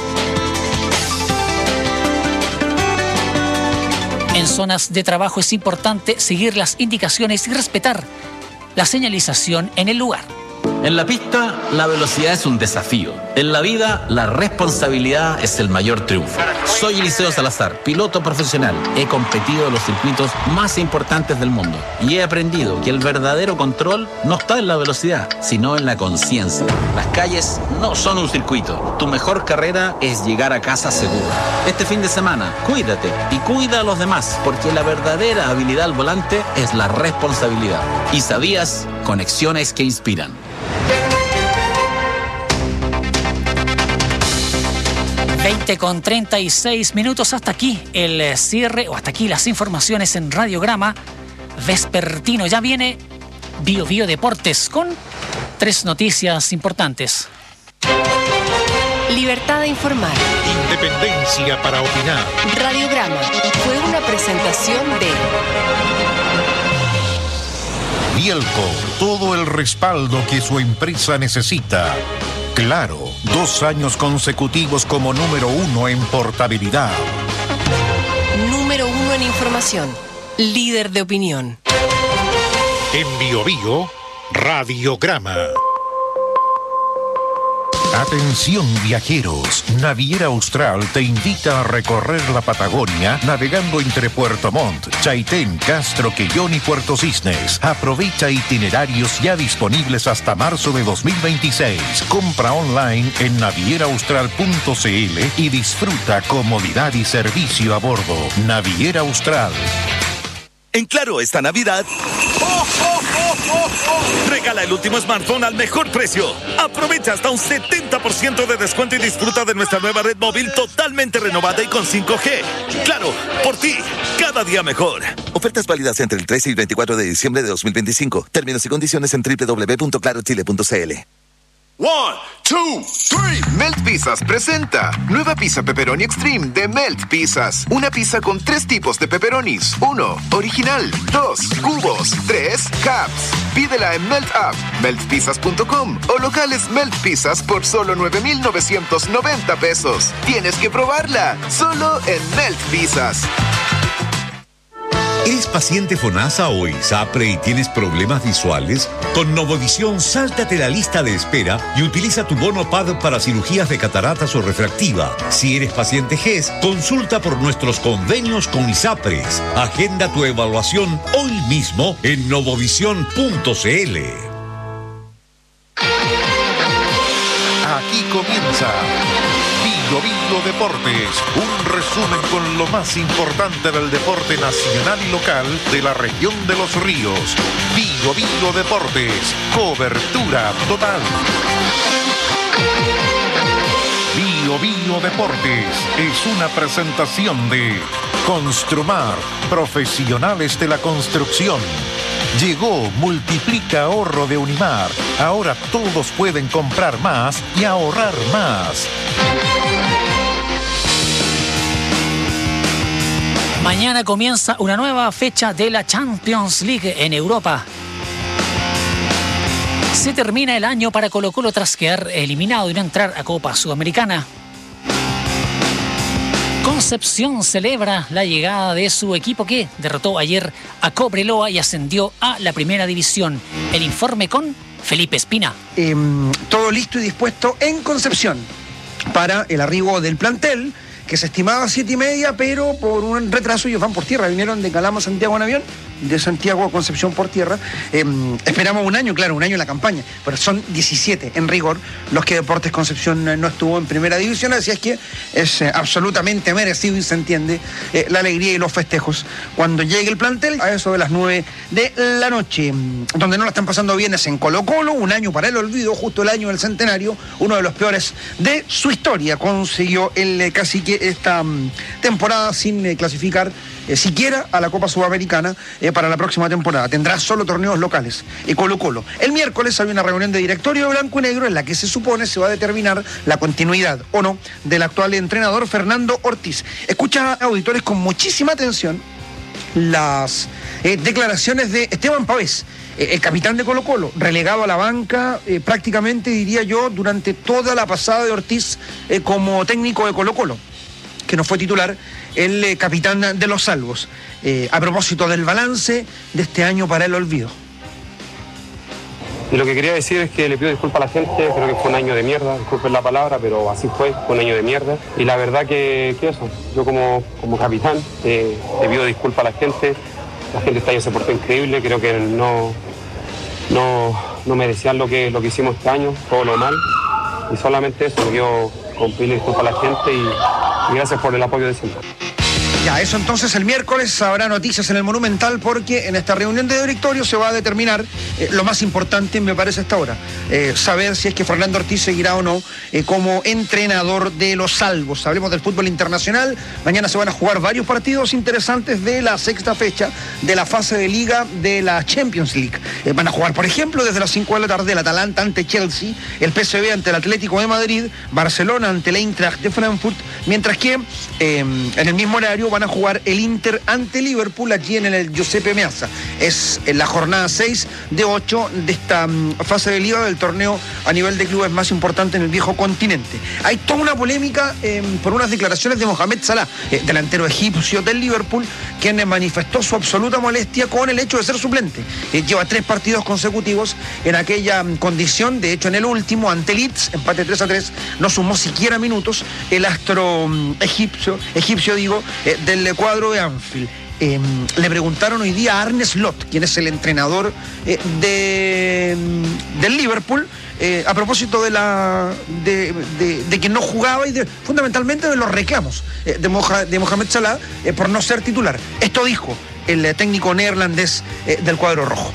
En zonas de trabajo es importante seguir las indicaciones y respetar la señalización en el lugar. En la pista, la velocidad es un desafío. En la vida, la responsabilidad es el mayor triunfo. Soy Eliseo Salazar, piloto profesional. He competido en los circuitos más importantes del mundo y he aprendido que el verdadero control no está en la velocidad, sino en la conciencia. Las calles no son un circuito. Tu mejor carrera es llegar a casa seguro. Este fin de semana, cuídate y cuida a los demás, porque la verdadera habilidad al volante es la responsabilidad. ¿Y sabías? Conexiones que inspiran. 20:36. Hasta aquí el cierre, o hasta aquí las informaciones en Radiograma vespertino. Ya viene Bio Bio Deportes con 3 noticias importantes. Libertad de informar. Independencia para opinar. Radiograma fue una presentación de Bielco, todo el respaldo que su empresa necesita. Claro, 2 años consecutivos como número 1 en portabilidad. Número 1 en información. Líder de opinión. En Bio Bio, Radiograma. Atención viajeros, Naviera Austral te invita a recorrer la Patagonia navegando entre Puerto Montt, Chaitén, Castro, Quellón y Puerto Cisnes. Aprovecha itinerarios ya disponibles hasta marzo de 2026. Compra online en navieraaustral.cl y disfruta comodidad y servicio a bordo. Naviera Austral. En Claro, esta Navidad, regala el último smartphone al mejor precio. Aprovecha hasta un 70% de descuento y disfruta de nuestra nueva red móvil totalmente renovada y con 5G. Claro, por ti, cada día mejor. Ofertas válidas entre el 13 y el 24 de diciembre de 2025. Términos y condiciones en www.clarochile.cl. 1, 2, 3. Melt Pizzas presenta nueva pizza pepperoni extreme de Melt Pizzas. Una pizza con 3 tipos de pepperonis. 1, original. 2, cubos. 3, cups. Pídela en Melt App, meltpizzas.com o locales Melt Pizzas por solo 9,990 pesos. Tienes que probarla, solo en Melt Pizzas. ¿Eres paciente FONASA o ISAPRE y tienes problemas visuales? Con Novovisión, sáltate la lista de espera y utiliza tu bono PAD para cirugías de cataratas o refractiva. Si eres paciente GES, consulta por nuestros convenios con ISAPRES. Agenda tu evaluación hoy mismo en novovisión.cl. Aquí comienza Bio Deportes, un resumen con lo más importante del deporte nacional y local de la región de Los Ríos. Bio Deportes, cobertura total. Bio Deportes es una presentación de Construmar, profesionales de la construcción. Llegó Multiplica Ahorro de Unimar. Ahora todos pueden comprar más y ahorrar más. Mañana comienza una nueva fecha de la Champions League en Europa. Se termina el año para Colo-Colo tras quedar eliminado y no entrar a Copa Sudamericana. Concepción celebra la llegada de su equipo que derrotó ayer a Cobreloa y ascendió a la primera división. El informe con Felipe Espina. Todo listo y dispuesto en Concepción para el arribo del plantel, que se estimaba 7:30, pero por un retraso ellos van por tierra. Vinieron de Calama a Santiago en avión, de Santiago a Concepción por tierra. Esperamos un año en la campaña, pero son 17 en rigor los que Deportes Concepción no estuvo en primera división, así es que es absolutamente merecido y se entiende la alegría y los festejos cuando llegue el plantel a eso de las 9 de la noche. Donde no la están pasando bien es en Colo-Colo, un año para el olvido, justo el año del centenario, uno de los peores de su historia. Consiguió el cacique esta temporada sin clasificar siquiera a la Copa Sudamericana para la próxima temporada. Tendrá solo torneos locales. Colo-Colo. El miércoles hay una reunión de directorio de Blanco y Negro en la que se supone se va a determinar la continuidad o no del actual entrenador Fernando Ortiz. Escucha, auditores, con muchísima atención las declaraciones de Esteban Pavés, el capitán de Colo-Colo, relegado a la banca prácticamente, diría yo, durante toda la pasada de Ortiz como técnico de Colo-Colo, que no fue titular, el capitán de los salvos, a propósito del balance de este año para el olvido. Y lo que quería decir es que le pido disculpas a la gente, creo que fue un año de mierda, disculpen la palabra, pero así fue un año de mierda. Y la verdad que eso, yo como capitán le pido disculpas a la gente este año se portó increíble, creo que no merecían lo que hicimos este año, todo lo mal. Y solamente eso, yo pedirle disculpas a la gente y gracias por el apoyo de siempre. Ya, eso entonces el miércoles habrá noticias en el Monumental, porque en esta reunión de directorio se va a determinar lo más importante, me parece, hasta ahora. Saber si es que Fernando Ortiz seguirá o no como entrenador de los salvos. Hablemos del fútbol internacional. Mañana se van a jugar varios partidos interesantes de la sexta fecha de la fase de liga de la Champions League. Van a jugar, por ejemplo, desde las 5 de la tarde el Atalanta ante Chelsea, el PSV ante el Atlético de Madrid, Barcelona ante el Eintracht de Frankfurt, mientras que en el mismo horario van a jugar el Inter ante Liverpool aquí en el Giuseppe Meazza. Es en la jornada 6 de 8 de esta fase de liga del torneo a nivel de clubes más importante en el viejo continente. Hay toda una polémica por unas declaraciones de Mohamed Salah, delantero egipcio del Liverpool, quien manifestó su absoluta molestia con el hecho de ser suplente. Lleva 3 partidos consecutivos en aquella condición. De hecho, en el último ante Leeds, empate 3-3, no sumó siquiera minutos el astro egipcio del cuadro de Anfield. Le preguntaron hoy día a Arne Slot, quien es el entrenador del Liverpool, a propósito de que no jugaba y fundamentalmente de los reclamos de Mohamed Salah por no ser titular. Esto dijo el técnico neerlandés del cuadro rojo.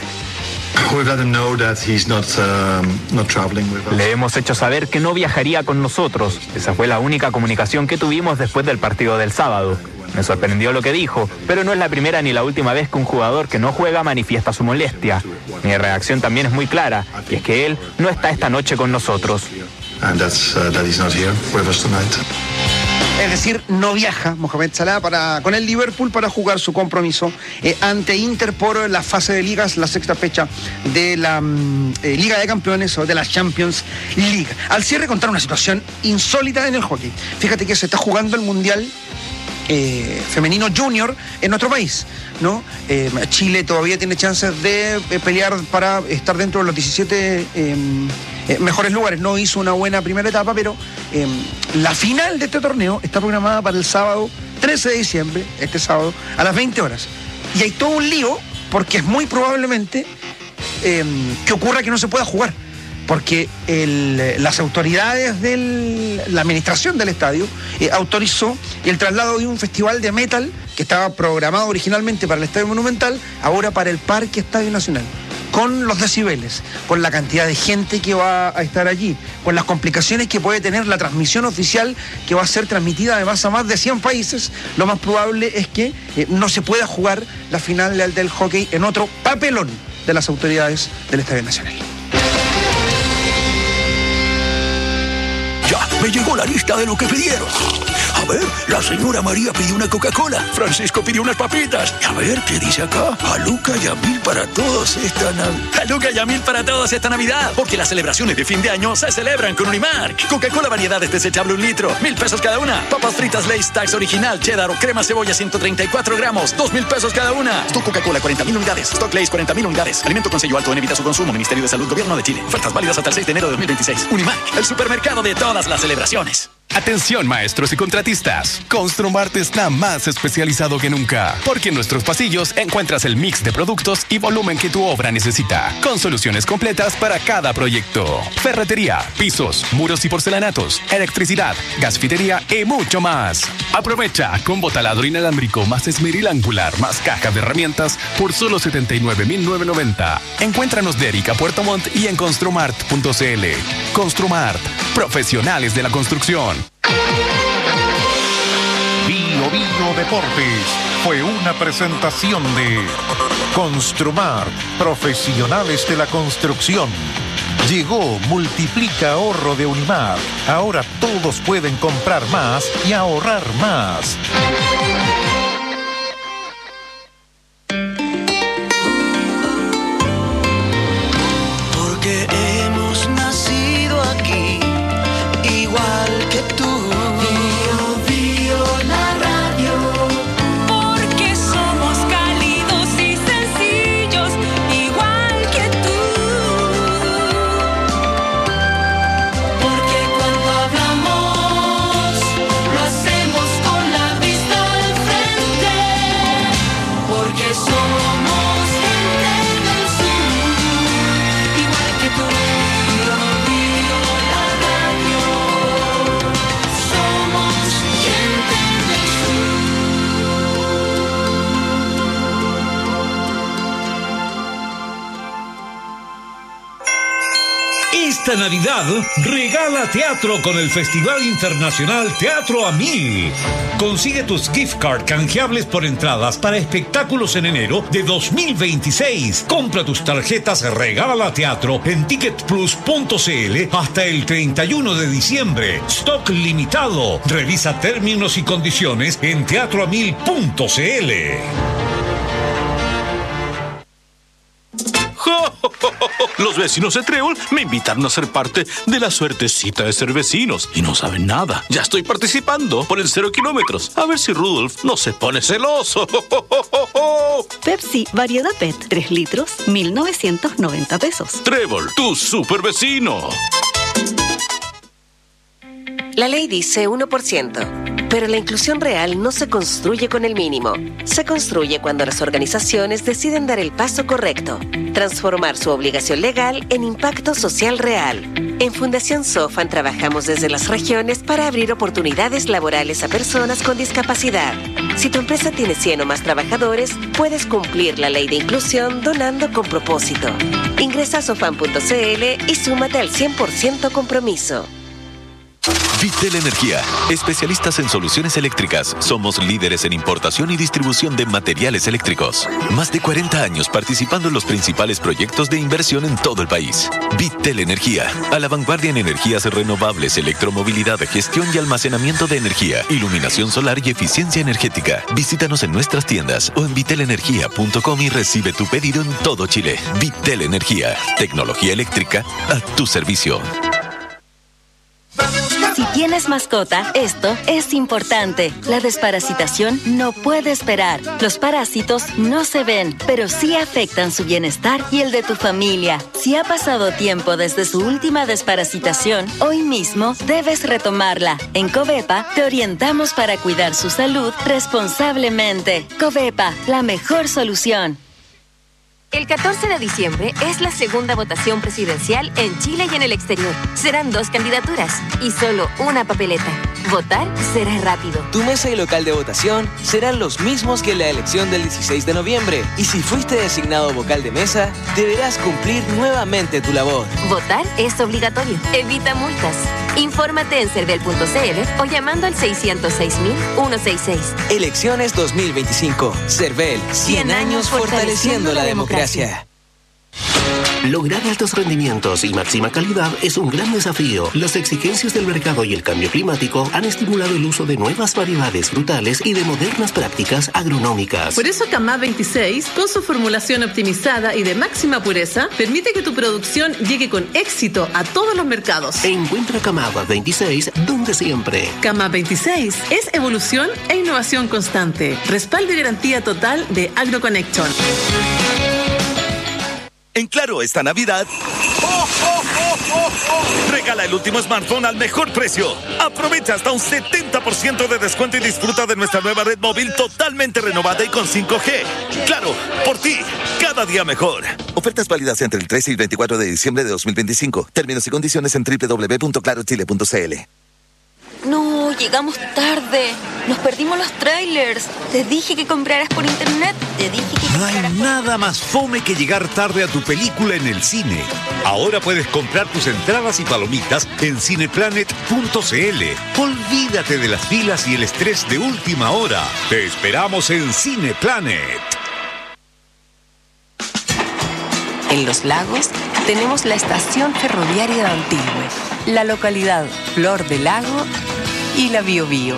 Le hemos hecho saber que no viajaría con nosotros. Esa fue la única comunicación que tuvimos después del partido del sábado. Me sorprendió lo que dijo, pero no es la primera ni la última vez que un jugador que no juega manifiesta su molestia. Mi reacción también es muy clara, y es que él no está esta noche con nosotros. Es decir, no viaja Mohamed Salah con el Liverpool para jugar su compromiso ante Inter por la fase de ligas, la sexta fecha de la Liga de Campeones o de la Champions League. Al cierre, contar una situación insólita en el hockey. Fíjate que se está jugando el Mundial femenino junior en nuestro país, ¿no? Chile todavía tiene chances de pelear para estar dentro de los 17 mejores lugares. No hizo una buena primera etapa, pero la final de este torneo está programada para el sábado 13 de diciembre, este sábado, a las 20 horas. Y hay todo un lío porque es muy probablemente que ocurra que no se pueda jugar, porque las autoridades de la administración del estadio autorizó el traslado de un festival de metal que estaba programado originalmente para el Estadio Monumental, ahora para el Parque Estadio Nacional, con los decibeles, con la cantidad de gente que va a estar allí, con las complicaciones que puede tener la transmisión oficial, que va a ser transmitida además a más de 100 países. Lo más probable es que no se pueda jugar la final del hockey en otro papelón de las autoridades del Estadio Nacional. Ya, me llegó la lista de lo que pidieron. A ver, la señora María pidió una Coca-Cola, Francisco pidió unas papitas. A ver, ¿qué dice acá? Haluca y Amil para todos esta Navidad. Haluca y Amil para todos esta Navidad, porque las celebraciones de fin de año se celebran con Unimark. Coca-Cola variedades desechable 1 litro, 1,000 pesos cada una. Papas fritas Lay's Tax original, cheddar o crema cebolla 134 gramos, 2,000 pesos cada una. Stock Coca-Cola 40,000 unidades, Stock Lay's 40,000 unidades. Alimento con sello alto en evita su consumo, Ministerio de Salud, Gobierno de Chile. Ofertas válidas hasta el 6 de enero de 2026. Unimark, el supermercado de todas las celebraciones. Atención maestros y contratistas, Construmart está más especializado que nunca, porque en nuestros pasillos encuentras el mix de productos y volumen que tu obra necesita, con soluciones completas para cada proyecto. Ferretería, pisos, muros y porcelanatos, electricidad, gasfitería y mucho más. Aprovecha combo taladro inalámbrico más esmeril angular más caja de herramientas por solo $79,990. Encuéntranos de Erika Puerto Montt y en construmart.cl. Construmart, profesionales de la construcción. Bio Deportes fue una presentación de Construmart, profesionales de la construcción. Llegó Multiplica Ahorro de Unimark. Ahora todos pueden comprar más y ahorrar más. Porque hemos nacido aquí, igual que tú. Esta Navidad regala teatro con el Festival Internacional Teatro a 1000. Consigue tus gift card canjeables por entradas para espectáculos en enero de 2026. Compra tus tarjetas Regala Teatro en ticketplus.cl hasta el 31 de diciembre. Stock limitado. Revisa términos y condiciones en teatroa1000.cl. Los vecinos de Trébol me invitaron a ser parte de la suertecita de ser vecinos y no saben nada. Ya estoy participando por el 0 kilómetros. A ver si Rudolf no se pone celoso. Pepsi Variedad PET, 3 litros, 1,990 pesos. Trébol, tu super vecino. La ley dice 1%, pero la inclusión real no se construye con el mínimo. Se construye cuando las organizaciones deciden dar el paso correcto, transformar su obligación legal en impacto social real. En Fundación Sofan trabajamos desde las regiones para abrir oportunidades laborales a personas con discapacidad. Si tu empresa tiene 100 o más trabajadores, puedes cumplir la ley de inclusión donando con propósito. Ingresa a sofan.cl y súmate al 100% compromiso. Vitel Energía, especialistas en soluciones eléctricas. Somos líderes en importación y distribución de materiales eléctricos. Más de 40 años participando en los principales proyectos de inversión en todo el país. Vitel Energía, a la vanguardia en energías renovables, electromovilidad, gestión y almacenamiento de energía, iluminación solar y eficiencia energética. Visítanos en nuestras tiendas o en vitelenergia.com y recibe tu pedido en todo Chile. Vitel Energía, tecnología eléctrica a tu servicio. Si tienes mascota, esto es importante. La desparasitación no puede esperar. Los parásitos no se ven, pero sí afectan su bienestar y el de tu familia. Si ha pasado tiempo desde su última desparasitación, hoy mismo debes retomarla. En Covepa te orientamos para cuidar su salud responsablemente. Covepa, la mejor solución. El 14 de diciembre es la segunda votación presidencial en Chile y en el exterior. Serán 2 candidaturas y solo una papeleta. Votar será rápido. Tu mesa y local de votación serán los mismos que en la elección del 16 de noviembre. Y si fuiste designado vocal de mesa, deberás cumplir nuevamente tu labor. Votar es obligatorio. Evita multas. Infórmate en cervel.cl o llamando al 606.166. Elecciones 2025. Cervel, 100 años fortaleciendo la democracia. Lograr altos rendimientos y máxima calidad es un gran desafío. Las exigencias del mercado y el cambio climático han estimulado el uso de nuevas variedades frutales y de modernas prácticas agronómicas. Por eso Camá 26, con su formulación optimizada y de máxima pureza, permite que tu producción llegue con éxito a todos los mercados. Encuentra Camá 26 donde siempre. Camá 26 es evolución e innovación constante. Respaldo y garantía total de AgroConnection. En Claro, esta Navidad, regala el último smartphone al mejor precio. Aprovecha hasta un 70% de descuento y disfruta de nuestra nueva red móvil totalmente renovada y con 5G. Claro, por ti, cada día mejor. Ofertas válidas entre el 13 y el 24 de diciembre de 2025. Términos y condiciones en www.clarochile.cl. No, llegamos tarde. Nos perdimos los trailers. Te dije que compraras por internet. No hay nada más fome que llegar tarde a tu película en el cine. Ahora puedes comprar tus entradas y palomitas en cineplanet.cl. Olvídate de las filas y el estrés de última hora. Te esperamos en Cineplanet. En Los Lagos tenemos la estación ferroviaria de Antigüe, la localidad Flor del Lago y la Biobío.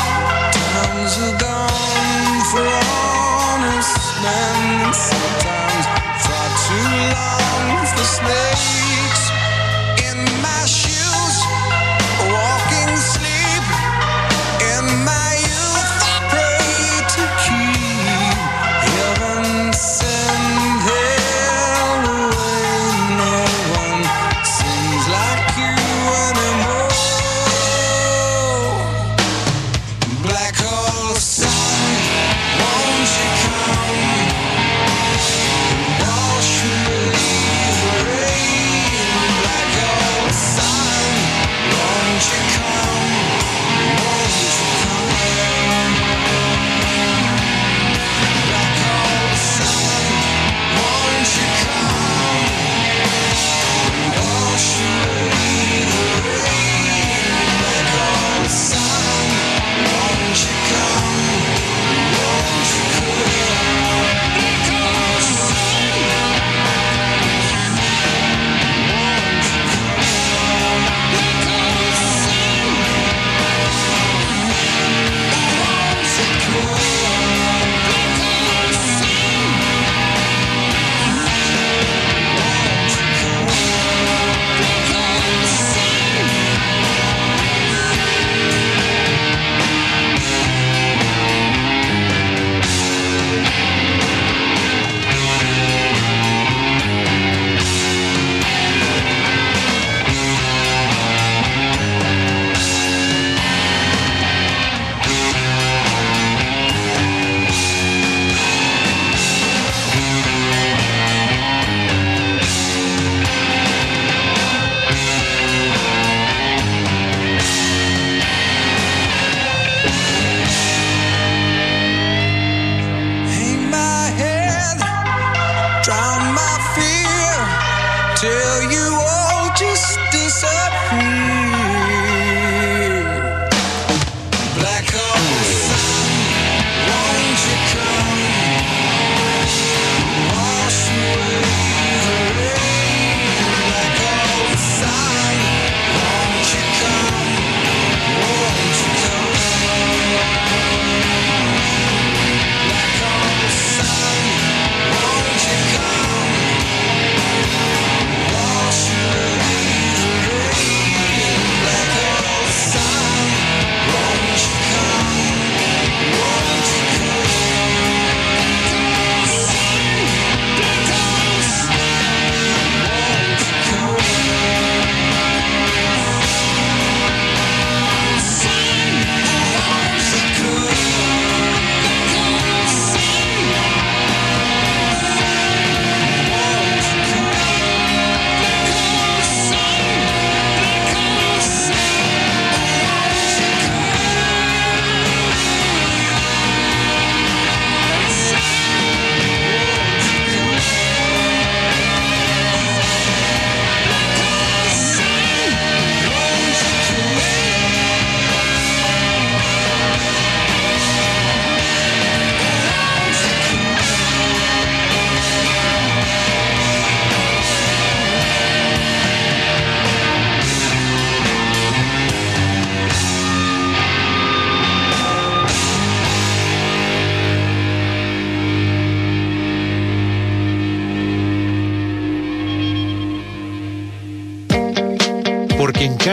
Sometimes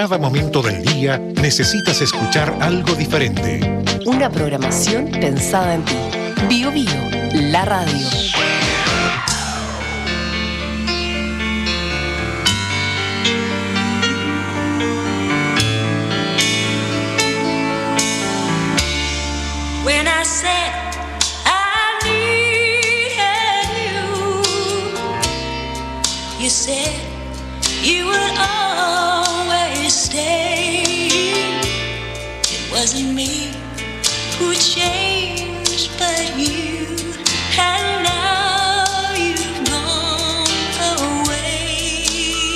cada momento del día necesitas escuchar algo diferente. Una programación pensada en ti. Bio Bio, la radio. When I said I needed you, you said you would always stay. It wasn't me who changed, but you, and now you've gone away.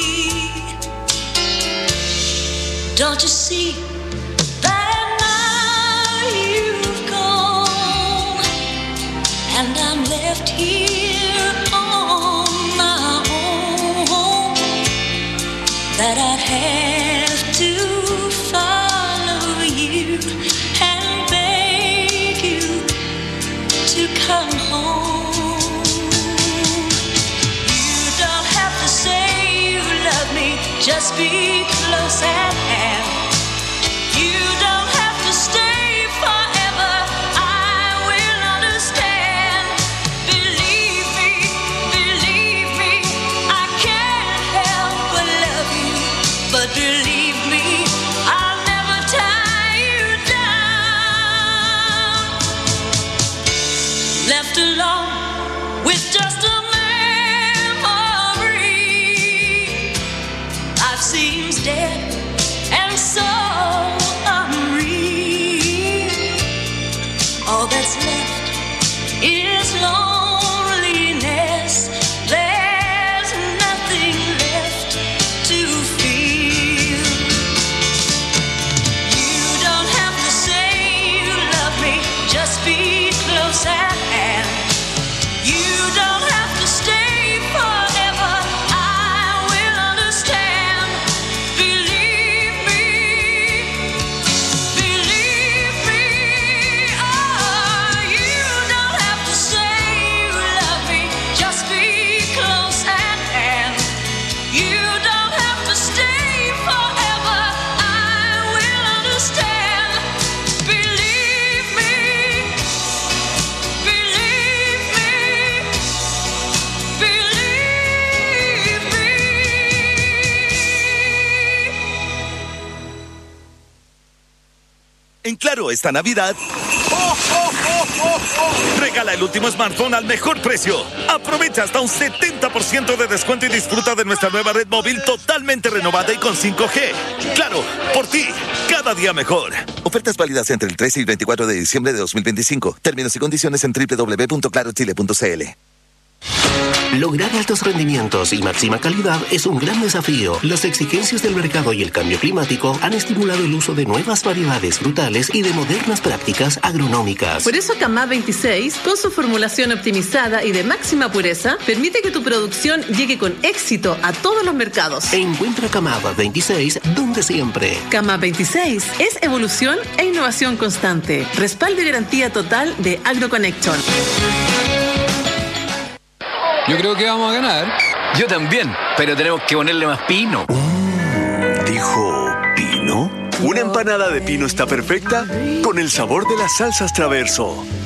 Don't you see that now you've gone, and I'm left here on my own, that I'd have to follow you and beg you to come home. You don't have to say you love me, just be close at hand. You don't have to stay forever, I will understand. Believe me, I can't help but love you. But believe me, I'll never tie you down. Left alone with just a memory, life seems dead and so unreal. All that's left is loneliness. There's nothing left to feel. You don't have to say you love me, just be close at hand. You don't have to stay forever, I will understand. Believe me, oh, you don't have to say you love me, just be close at hand. You don't have to stay forever, I will understand. Believe me, believe me, believe me. En Claro, esta Navidad, regala el último smartphone al mejor precio. Aprovecha hasta un 70% de descuento y disfruta de nuestra nueva red móvil totalmente renovada y con 5G. Claro, por ti, cada día mejor. Ofertas válidas entre el 13 y 24 de diciembre de 2025. Términos y condiciones en www.clarochile.cl. Lograr altos rendimientos y máxima calidad es un gran desafío. Las exigencias del mercado y el cambio climático han estimulado el uso de nuevas variedades frutales y de modernas prácticas agronómicas. Por eso Camá 26, con su formulación optimizada y de máxima pureza, permite que tu producción llegue con éxito a todos los mercados. Encuentra Camá 26 donde siempre. Camá 26 es evolución e innovación constante. Respaldo y garantía total de AgroConnection. Yo creo que vamos a ganar. Yo también, pero tenemos que ponerle más pino. ¿Dijo pino? Una empanada de pino está perfecta con el sabor de las salsas Traverso.